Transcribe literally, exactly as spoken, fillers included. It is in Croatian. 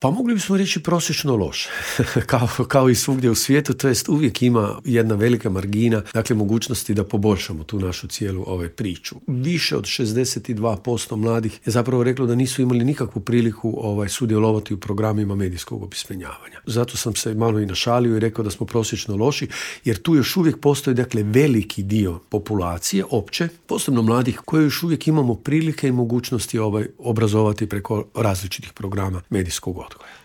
Pa mogli bismo reći prosječno loše, kao, kao i svugdje u svijetu, to jest uvijek ima jedna velika margina, dakle mogućnosti da poboljšamo tu našu cijelu ovaj, priču. Više od šezdeset dva posto mladih je zapravo reklo da nisu imali nikakvu priliku ovaj, sudjelovati u programima medijskog opismenjavanja. Zato sam se malo i našalio i rekao da smo prosječno loši, jer tu još uvijek postoji dakle veliki dio populacije, opće, posebno mladih, koje još uvijek imamo prilike i mogućnosti ovaj, obrazovati preko različitih programa medijskog odgoja.